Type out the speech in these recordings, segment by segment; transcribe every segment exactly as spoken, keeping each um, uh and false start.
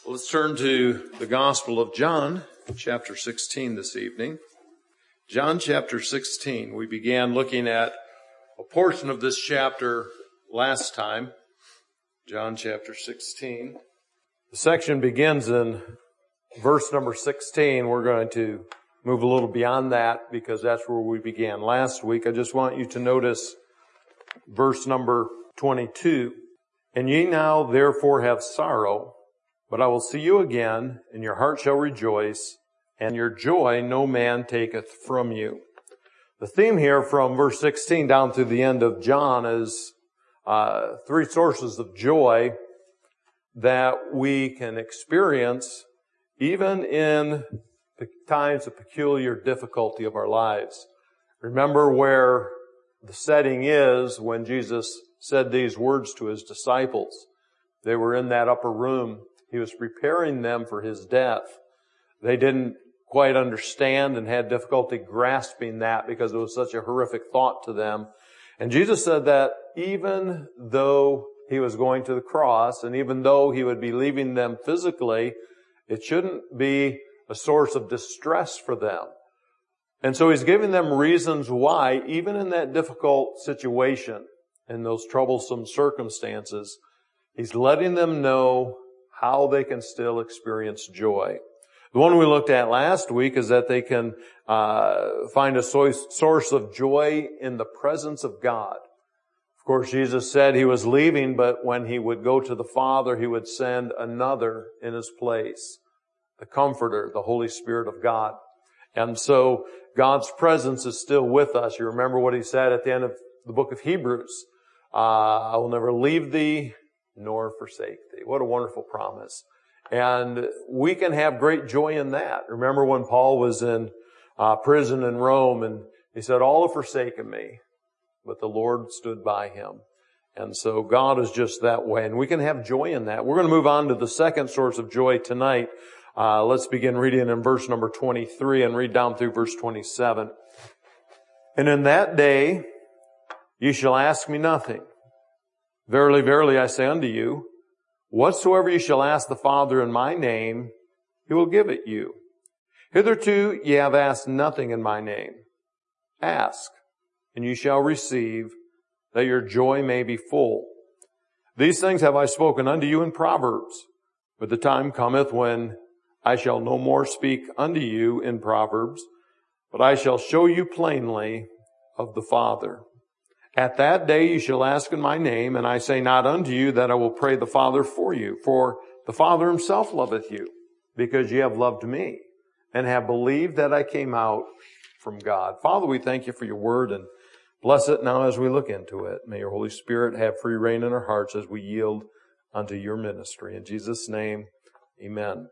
Well, let's turn to the Gospel of John, chapter sixteen this evening. John chapter sixteen. We began looking at a portion of this chapter last time. John chapter sixteen. The section begins in verse number sixteen. We're going to move a little beyond that because that's where we began last week. I just want you to notice verse number twenty-two. And ye now therefore have sorrow, but I will see you again, and your heart shall rejoice, and your joy no man taketh from you. The theme here from verse sixteen down through the end of John is uh, three sources of joy that we can experience even in the times of peculiar difficulty of our lives. Remember where the setting is when Jesus said these words to his disciples. They were in that upper room. He was preparing them for his death. They didn't quite understand and had difficulty grasping that because it was such a horrific thought to them. And Jesus said that even though he was going to the cross and even though he would be leaving them physically, it shouldn't be a source of distress for them. And so he's giving them reasons why, even in that difficult situation, in those troublesome circumstances, he's letting them know how they can still experience joy. The one we looked at last week is that they can uh find a source of joy in the presence of God. Of course, Jesus said he was leaving, but when he would go to the Father, he would send another in his place, the Comforter, the Holy Spirit of God. And so God's presence is still with us. You remember what he said at the end of the book of Hebrews. Uh, I will never leave thee nor forsake thee. What a wonderful promise. And we can have great joy in that. Remember when Paul was in uh, prison in Rome and he said, all have forsaken me, but the Lord stood by him. And so God is just that way. And we can have joy in that. We're going to move on to the second source of joy tonight. Uh, let's begin reading in verse number twenty-three and read down through verse twenty-seven. And in that day ye shall ask me nothing. Verily, verily, I say unto you, whatsoever you shall ask the Father in my name, he will give it you. Hitherto ye have asked nothing in my name. Ask, and you shall receive, that your joy may be full. These things have I spoken unto you in Proverbs, but the time cometh when I shall no more speak unto you in Proverbs, but I shall show you plainly of the Father. At that day you shall ask in my name, and I say not unto you that I will pray the Father for you, for the Father himself loveth you, because ye have loved me, and have believed that I came out from God. Father, we thank you for your word, and bless it now as we look into it. May your Holy Spirit have free reign in our hearts as we yield unto your ministry. In Jesus' name, amen.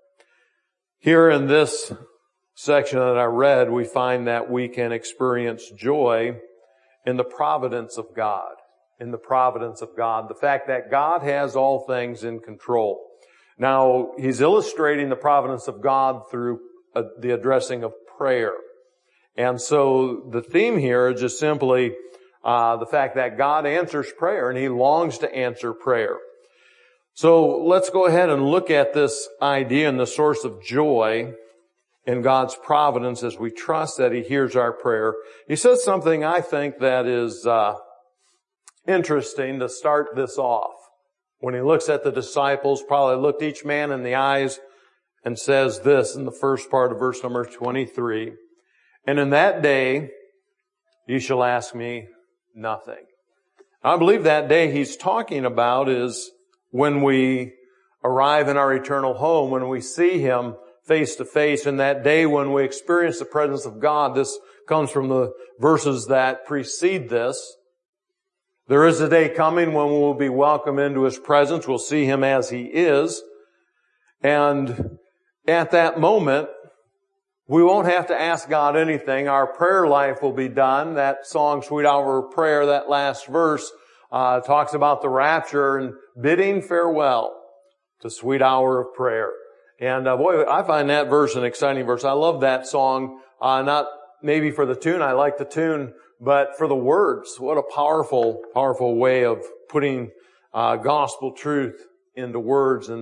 Here in this section that I read, we find that we can experience joy in the providence of God, in the providence of God, the fact that God has all things in control. Now, he's illustrating the providence of God through uh, the addressing of prayer. And so the theme here is just simply uh, the fact that God answers prayer and he longs to answer prayer. So let's go ahead and look at this idea and the source of joy in God's providence as we trust that he hears our prayer. He says something I think that is uh interesting to start this off. When he looks at the disciples, probably looked each man in the eyes and says this in the first part of verse number twenty-three. And in that day ye shall ask me nothing. I believe that day he's talking about is when we arrive in our eternal home, when we see him face to face, in that day when we experience the presence of God. This comes from the verses that precede this. There is a day coming when we will be welcomed into his presence. We'll see him as he is. And at that moment, we won't have to ask God anything. Our prayer life will be done. That song, Sweet Hour of Prayer, that last verse, uh, talks about the rapture and bidding farewell to sweet hour of prayer. And uh, boy, I find that verse an exciting verse. I love that song. Uh, not maybe for the tune. I like the tune, but for the words. What a powerful, powerful way of putting uh, gospel truth into words. And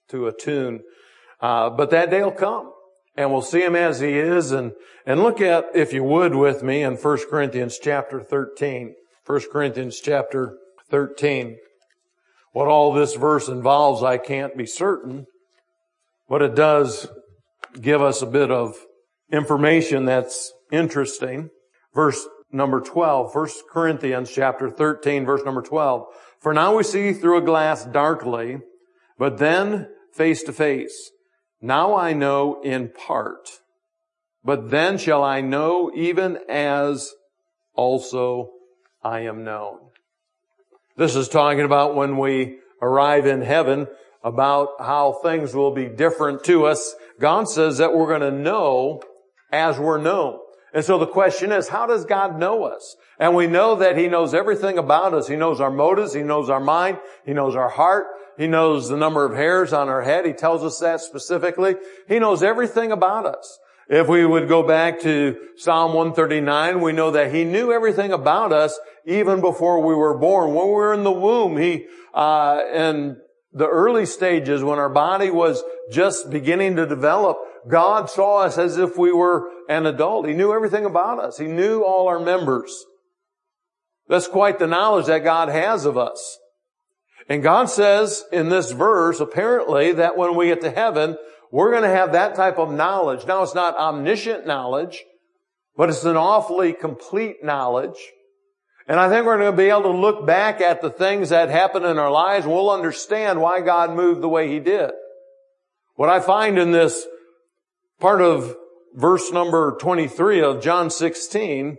to a tune. Uh, but that day will come, and we'll see him as he is. And, and look at, if you would, with me in First Corinthians chapter thirteen. First Corinthians chapter thirteen. What all this verse involves, I can't be certain, but it does give us a bit of information that's interesting. Verse number twelve, First Corinthians chapter thirteen, verse number twelve. For now we see through a glass darkly, but then face to face. Now I know in part, but then shall I know even as also I am known. This is talking about when we arrive in heaven, about how things will be different to us. God says that we're going to know as we're known. And so the question is, how does God know us? And we know that He knows everything about us. He knows our motives. He knows our mind. He knows our heart. He knows the number of hairs on our head. He tells us that specifically. He knows everything about us. If we would go back to Psalm one thirty-nine, we know that He knew everything about us even before we were born. When we were in the womb, He, uh, in the early stages, when our body was just beginning to develop, God saw us as if we were an adult. He knew everything about us. He knew all our members. That's quite the knowledge that God has of us. And God says in this verse, apparently, that when we get to heaven, we're going to have that type of knowledge. Now, it's not omniscient knowledge, but it's an awfully complete knowledge. And I think we're going to be able to look back at the things that happened in our lives, and we'll understand why God moved the way He did. What I find in this part of verse number twenty-three of John sixteen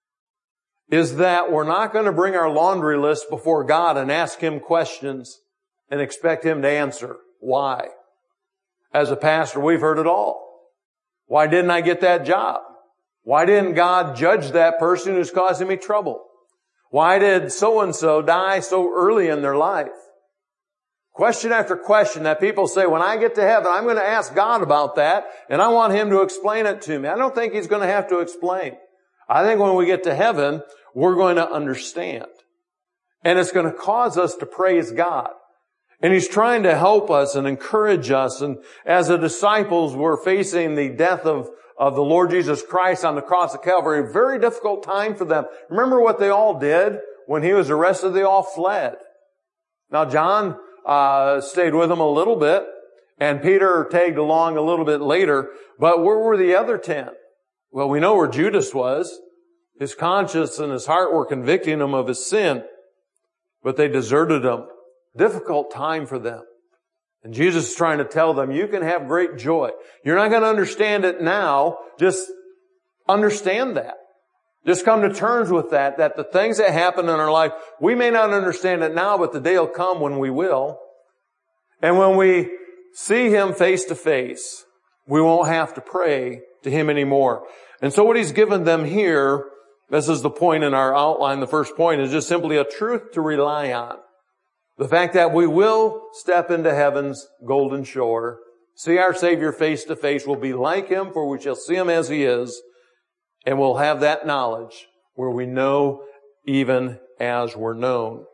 is that we're not going to bring our laundry list before God and ask Him questions and expect Him to answer. Why? As a pastor, we've heard it all. Why didn't I get that job? Why didn't God judge that person who's causing me trouble? Why did so-and-so die so early in their life? Question after question that people say, when I get to heaven, I'm going to ask God about that, and I want Him to explain it to me. I don't think He's going to have to explain. I think when we get to heaven, we're going to understand. And it's going to cause us to praise God. And He's trying to help us and encourage us. And as the disciples were facing the death of, of the Lord Jesus Christ on the cross of Calvary, a very difficult time for them. Remember what they all did when He was arrested? They all fled. Now, John uh stayed with them a little bit, and Peter tagged along a little bit later. But where were the other ten? Well, we know where Judas was. His conscience and his heart were convicting him of his sin, but they deserted him. Difficult time for them. And Jesus is trying to tell them, you can have great joy. You're not going to understand it now. Just understand that. Just come to terms with that, that the things that happen in our life, we may not understand it now, but the day will come when we will. And when we see Him face to face, we won't have to pray to Him anymore. And so what He's given them here, this is the point in our outline, the first point, is just simply a truth to rely on. The fact that we will step into heaven's golden shore, see our Savior face to face, will be like Him, for we shall see Him as He is, and we'll have that knowledge where we know even as we're known.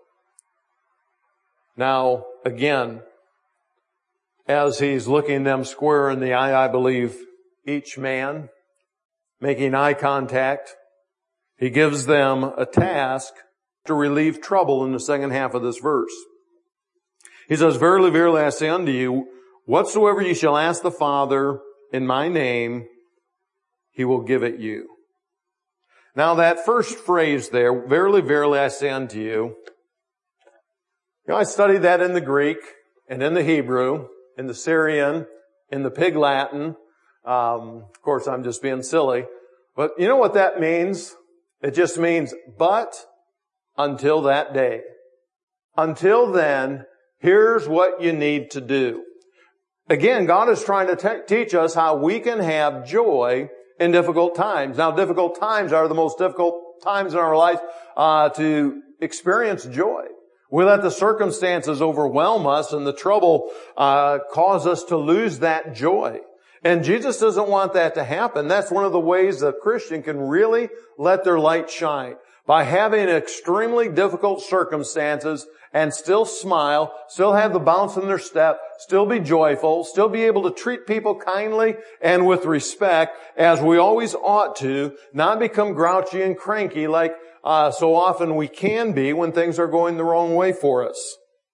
Now, again, as He's looking them square in the eye, I believe, each man, making eye contact, He gives them a task to relieve trouble in the second half of this verse. He says, verily, verily, I say unto you, whatsoever ye shall ask the Father in my name, He will give it you. Now that first phrase there, verily, verily, I say unto you, you know, I studied that in the Greek and in the Hebrew, in the Syrian, in the Pig Latin. Um, of course, I'm just being silly. But you know what that means? It just means, but until that day. Until then, here's what you need to do. Again, God is trying to te- teach us how we can have joy in difficult times. Now, difficult times are the most difficult times in our life uh, to experience joy. We let the circumstances overwhelm us, and the trouble uh, cause us to lose that joy. And Jesus doesn't want that to happen. That's one of the ways a Christian can really let their light shine. by having extremely difficult circumstances and still smile, still have the bounce in their step, still be joyful, still be able to treat people kindly and with respect as we always ought to, not become grouchy and cranky like uh, so often we can be when things are going the wrong way for us.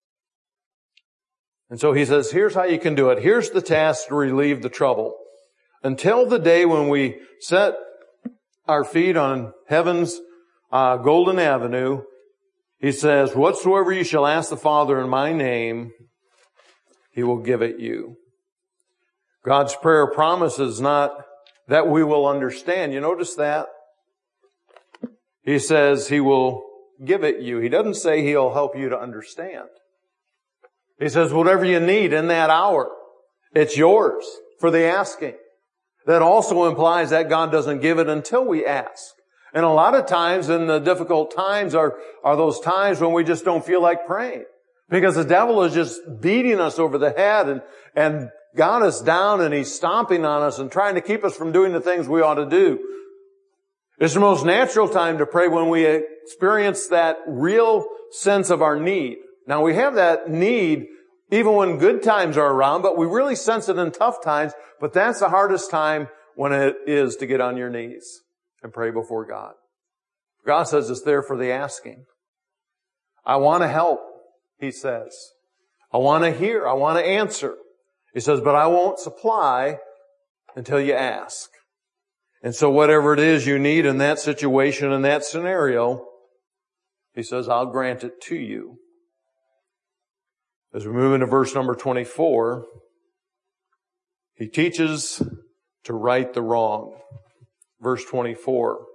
And so he says, here's how you can do it. Here's the task to relieve the trouble. Until the day when we set our feet on heaven's uh, golden avenue, he says, whatsoever you shall ask the Father in my name, he will give it you. God's prayer promises not that we will understand. You notice that? He says he will give it you. He doesn't say he'll help you to understand. He says whatever you need in that hour, it's yours for the asking. That also implies that God doesn't give it until we ask. And a lot of times in the difficult times are, are those times when we just don't feel like praying. Because the devil is just beating us over the head and, and got us down and he's stomping on us and trying to keep us from doing the things we ought to do. It's the most natural time to pray when we experience that real sense of our need. Now we have that need even when good times are around, but we really sense it in tough times. But that's the hardest time when it is to get on your knees and pray before God. God says it's there for the asking. I want to help, he says. I want to hear. I want to answer. He says, but I won't supply until you ask. And so whatever it is you need in that situation, in that scenario, he says, I'll grant it to you. As we move into verse number twenty-four, he teaches to right the wrong. Verse twenty-four.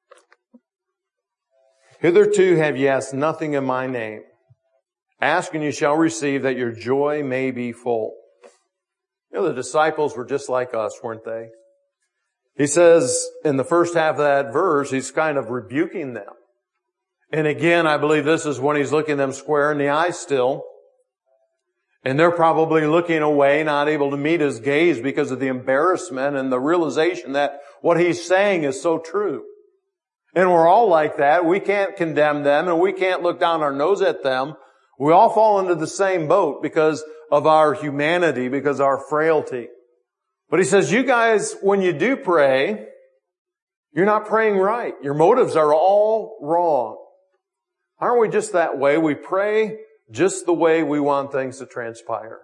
Hitherto have ye asked nothing in my name. Ask and you shall receive, that your joy may be full. You know, the disciples were just like us, weren't they? He says in the first half of that verse, he's kind of rebuking them. And again, I believe this is when he's looking them square in the eye still. And they're probably looking away, not able to meet his gaze because of the embarrassment and the realization that what he's saying is so true. And we're all like that. We can't condemn them and we can't look down our nose at them. We all fall into the same boat because of our humanity, because of our frailty. But he says, you guys, when you do pray, you're not praying right. Your motives are all wrong. Aren't we just that way? We pray just the way we want things to transpire.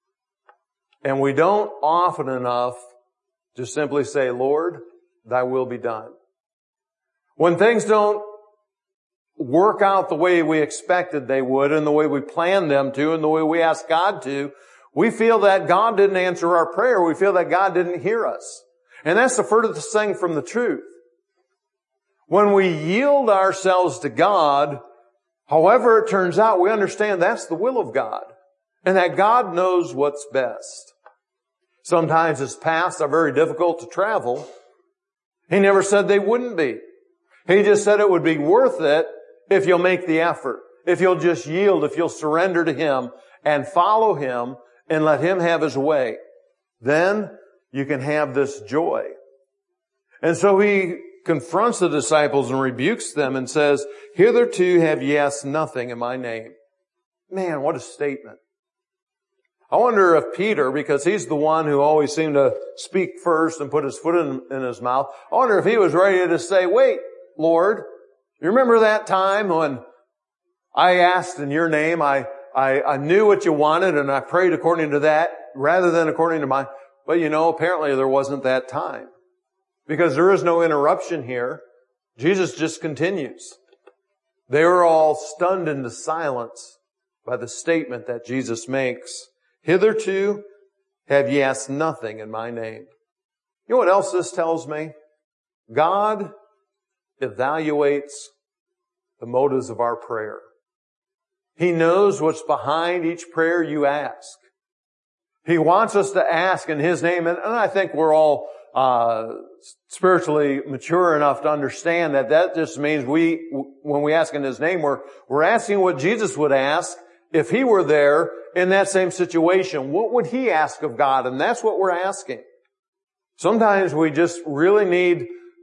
And we don't often enough just simply say, Lord, thy will be done. When things don't work out the way we expected they would and the way we planned them to and the way we asked God to, we feel that God didn't answer our prayer. We feel that God didn't hear us. And that's the furthest thing from the truth. When we yield ourselves to God, however it turns out, we understand that's the will of God and that God knows what's best. Sometimes his paths are very difficult to travel. He never said they wouldn't be. He just said it would be worth it if you'll make the effort, if you'll just yield, if you'll surrender to him and follow him and let him have his way. Then you can have this joy. And so he confronts the disciples and rebukes them and says, hitherto have ye asked nothing in my name. Man, what a statement. I wonder if Peter, because he's the one who always seemed to speak first and put his foot in, in his mouth, I wonder if he was ready to say, wait, Lord, you remember that time when I asked in your name, I, I, I knew what you wanted and I prayed according to that rather than according to mine. But you know, apparently there wasn't that time. Because there is no interruption here. Jesus just continues. They were all stunned into silence by the statement that Jesus makes. Hitherto have ye asked nothing in my name. You know what else this tells me? God evaluates the motives of our prayer. He knows what's behind each prayer you ask. He wants us to ask in his name. And, and I think we're all uh spiritually mature enough to understand that that just means we, when we ask in his name, we're, we're asking what Jesus would ask if he were there in that same situation. What would he ask of God? And that's what we're asking. Sometimes we just really need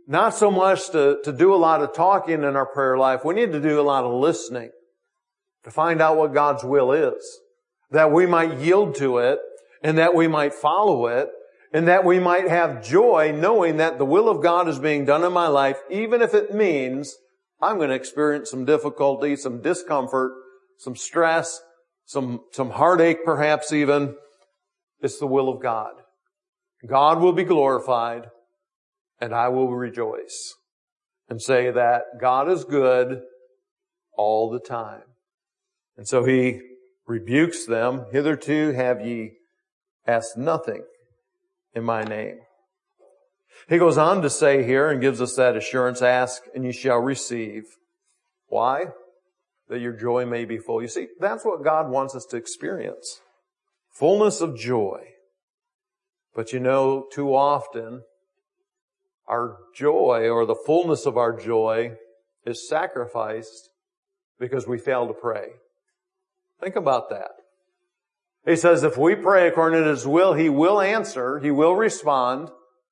not so much to, to do a lot of talking in our prayer life. We need to do a lot of listening to find out what God's will is, that we might yield to it and that we might follow it and that we might have joy knowing that the will of God is being done in my life, even if it means I'm going to experience some difficulty, some discomfort, some stress, some, some heartache perhaps even. It's the will of God. God will be glorified and I will rejoice and say that God is good all the time. And so he rebukes them. Hitherto have ye asked nothing in my name. He goes on to say here and gives us that assurance, ask and you shall receive. Why? That your joy may be full. You see, that's what God wants us to experience. Fullness of joy. But you know, too often, our joy or the fullness of our joy is sacrificed because we fail to pray. Think about that. He says if we pray according to His will, He will answer, He will respond.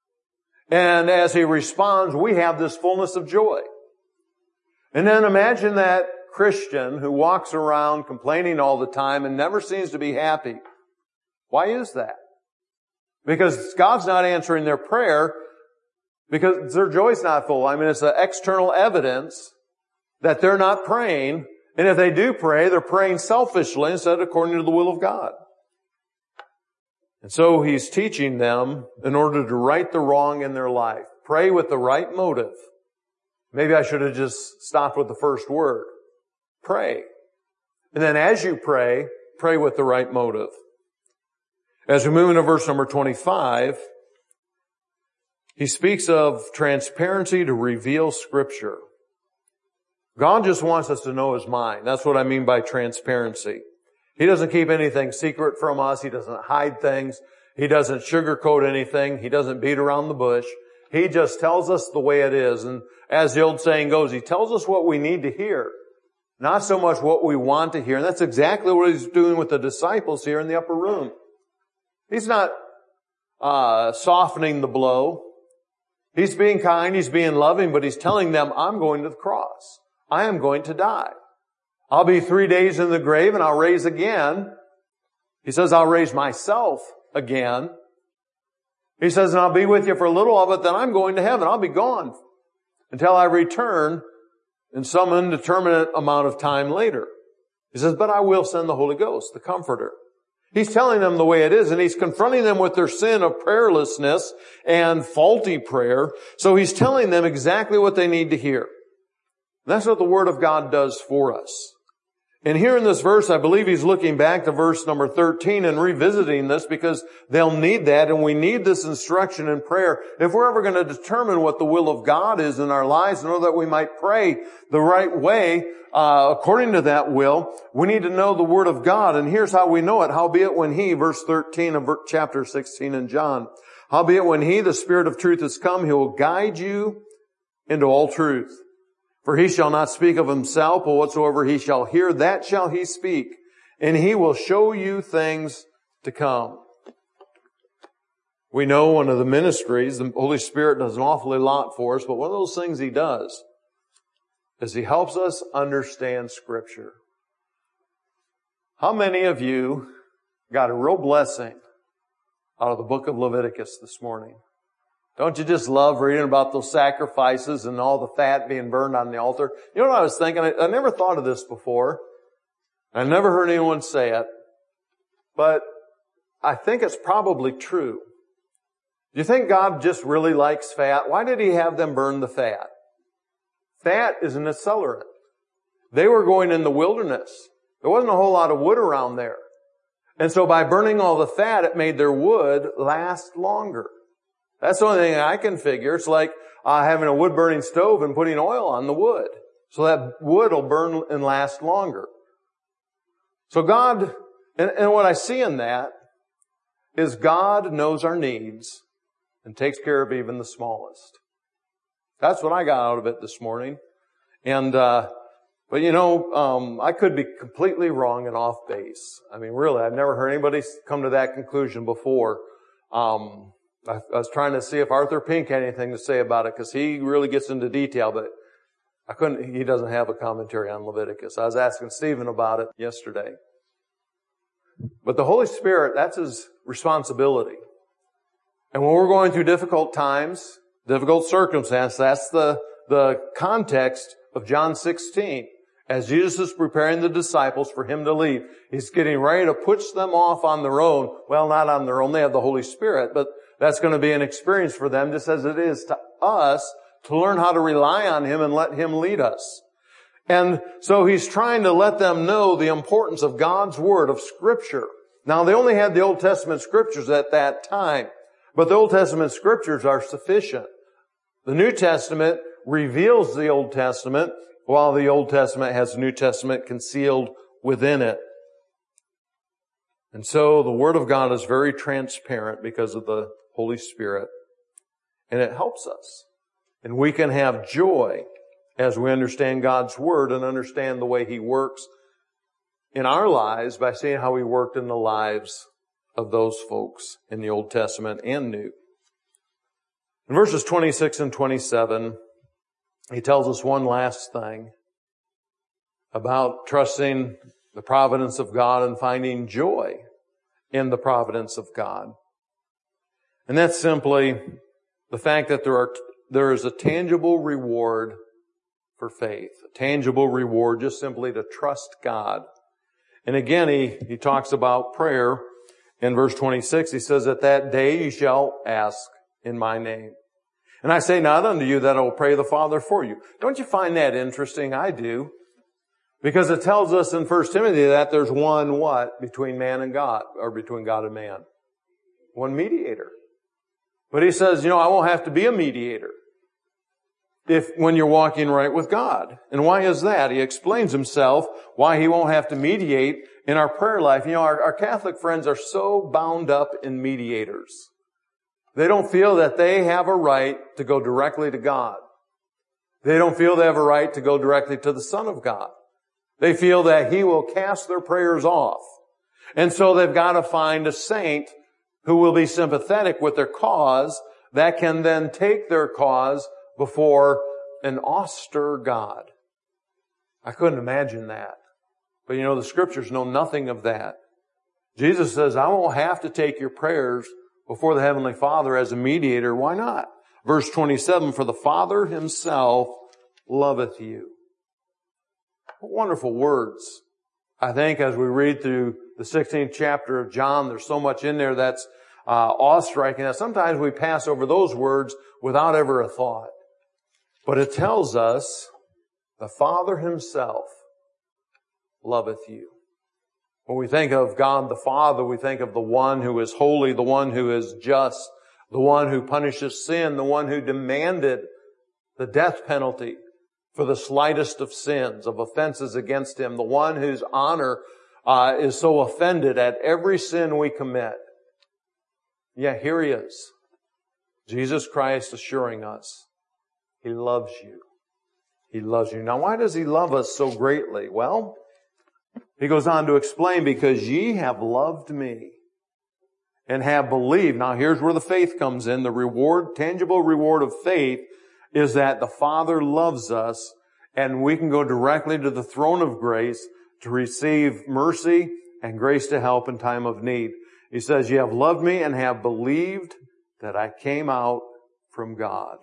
And as He responds, we have this fullness of joy. And then imagine that Christian who walks around complaining all the time and never seems to be happy. Why is that? Because God's not answering their prayer because their joy's not full. I mean, it's an external evidence that they're not praying. And if they do pray, they're praying selfishly instead of according to the will of God. And so He's teaching them in order to right the wrong in their life. Pray with the right motive. Maybe I should have just stopped with the first word. Pray. And then as you pray, pray with the right motive. As we move into verse number twenty-five, he speaks of transparency to reveal Scripture. God just wants us to know His mind. That's what I mean by transparency. He doesn't keep anything secret from us. He doesn't hide things. He doesn't sugarcoat anything. He doesn't beat around the bush. He just tells us the way it is. And as the old saying goes, He tells us what we need to hear, not so much what we want to hear. And that's exactly what He's doing with the disciples here in the upper room. He's not uh softening the blow. He's being kind, He's being loving, but He's telling them, I'm going to the cross. I am going to die. I'll be three days in the grave and I'll raise again. He says, I'll raise myself again. He says, and I'll be with you for a little of it, then I'm going to heaven. I'll be gone until I return in some indeterminate amount of time later. He says, but I will send the Holy Ghost, the Comforter. He's telling them the way it is, and He's confronting them with their sin of prayerlessness and faulty prayer. So He's telling them exactly what they need to hear. And that's what the Word of God does for us. And here in this verse, I believe He's looking back to verse number thirteen and revisiting this because they'll need that, and we need this instruction in prayer. If we're ever going to determine what the will of God is in our lives in order that we might pray the right way, uh, according to that will, we need to know the Word of God. And here's how we know it. Howbeit when He, verse thirteen of chapter sixteen in John, howbeit when He, the Spirit of truth, is come, He will guide you into all truth. For He shall not speak of Himself, but whatsoever He shall hear, that shall He speak. And He will show you things to come. We know one of the ministries, the Holy Spirit does an awfully lot for us, but one of those things He does is He helps us understand Scripture. How many of you got a real blessing out of the book of Leviticus this morning? Don't you just love reading about those sacrifices and all the fat being burned on the altar? You know what I was thinking? I, I never thought of this before. I never heard anyone say it. But I think it's probably true. Do you think God just really likes fat? Why did He have them burn the fat? Fat is an accelerant. They were going in the wilderness. There wasn't a whole lot of wood around there. And so by burning all the fat, it made their wood last longer. That's the only thing I can figure. It's like uh, having a wood-burning stove and putting oil on the wood. So that wood will burn and last longer. So God, and, and what I see in that is God knows our needs and takes care of even the smallest. That's what I got out of it this morning. And, uh, but you know, um, I could be completely wrong and off base. I mean, really, I've never heard anybody come to that conclusion before. Um, I, I was trying to see if Arthur Pink had anything to say about it, because he really gets into detail, but I couldn't, he doesn't have a commentary on Leviticus. I was asking Stephen about it yesterday. But the Holy Spirit, that's His responsibility. And when we're going through difficult times, difficult circumstances, that's the, the context of John sixteen. As Jesus is preparing the disciples for Him to leave, He's getting ready to push them off on their own. Well, not on their own. They have the Holy Spirit, but that's going to be an experience for them, just as it is to us, to learn how to rely on Him and let Him lead us. And so He's trying to let them know the importance of God's Word, of Scripture. Now, they only had the Old Testament Scriptures at that time, but the Old Testament Scriptures are sufficient. The New Testament reveals the Old Testament, while the Old Testament has the New Testament concealed within it. And so the Word of God is very transparent because of the Holy Spirit. And it helps us. And we can have joy as we understand God's Word and understand the way He works in our lives by seeing how He worked in the lives of those folks in the Old Testament and New. In verses twenty-six and twenty-seven, He tells us one last thing about trusting the providence of God and finding joy in the providence of God. And that's simply the fact that there are, there is a tangible reward for faith, a tangible reward just simply to trust God. And again, he, he talks about prayer in verse twenty-six. He says, "At that day you shall ask in my name. And I say not unto you that I will pray the Father for you." Don't you find that interesting? I do. Because it tells us in First Timothy that there's one what? Between man and God, or between God and man. One mediator. But he says, you know, I won't have to be a mediator if, when you're walking right with God. And why is that? He explains himself why he won't have to mediate in our prayer life. You know, our, our Catholic friends are so bound up in mediators. They don't feel that they have a right to go directly to God. They don't feel they have a right to go directly to the Son of God. They feel that He will cast their prayers off. And so they've got to find a saint who will be sympathetic with their cause that can then take their cause before an austere God. I couldn't imagine that. But you know, the Scriptures know nothing of that. Jesus says, I won't have to take your prayers before the Heavenly Father as a mediator. Why not? Verse twenty-seven, "For the Father Himself loveth you." What wonderful words. I think as we read through the sixteenth chapter of John, there's so much in there that's uh, awe-striking that sometimes we pass over those words without ever a thought. But it tells us the Father Himself loveth you. When we think of God the Father, we think of the one who is holy, the one who is just, the one who punishes sin, the one who demanded the death penalty for the slightest of sins, of offenses against Him, the one whose honor uh, is so offended at every sin we commit. Yeah, here He is. Jesus Christ assuring us He loves you. He loves you. Now, why does He love us so greatly? Well, He goes on to explain, "Because ye have loved me and have believed." Now here's where the faith comes in. The reward, tangible reward of faith is that the Father loves us and we can go directly to the throne of grace to receive mercy and grace to help in time of need. He says, "Ye have loved me and have believed that I came out from God."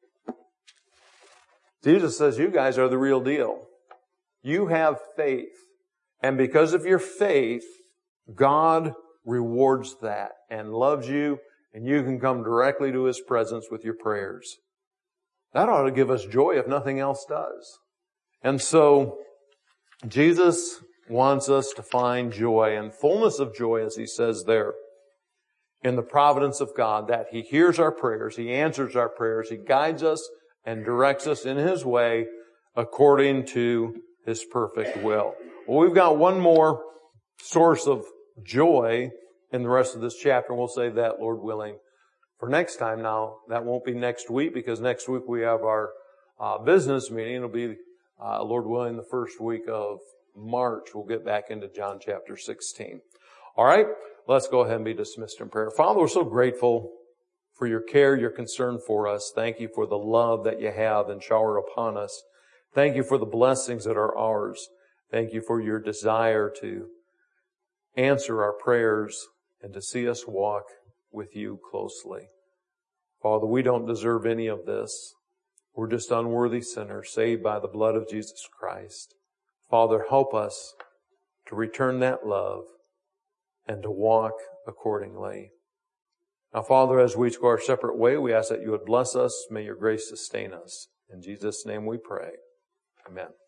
Jesus says, you guys are the real deal. You have faith. And because of your faith, God rewards that and loves you, and you can come directly to His presence with your prayers. That ought to give us joy if nothing else does. And so, Jesus wants us to find joy and fullness of joy, as He says there, in the providence of God, that He hears our prayers, He answers our prayers, He guides us and directs us in His way according to His perfect will. Well, we've got one more source of joy in the rest of this chapter, and we'll save that, Lord willing, for next time. Now, that won't be next week, because next week we have our uh, business meeting. It'll be, uh, Lord willing, the first week of March. We'll get back into John chapter sixteen. All right, let's go ahead and be dismissed in prayer. Father, we're so grateful for your care, your concern for us. Thank you for the love that you have and shower upon us. Thank you for the blessings that are ours. Thank you for your desire to answer our prayers and to see us walk with you closely. Father, we don't deserve any of this. We're just unworthy sinners saved by the blood of Jesus Christ. Father, help us to return that love and to walk accordingly. Now, Father, as we go our separate way, we ask that you would bless us. May your grace sustain us. In Jesus' name we pray. Amen.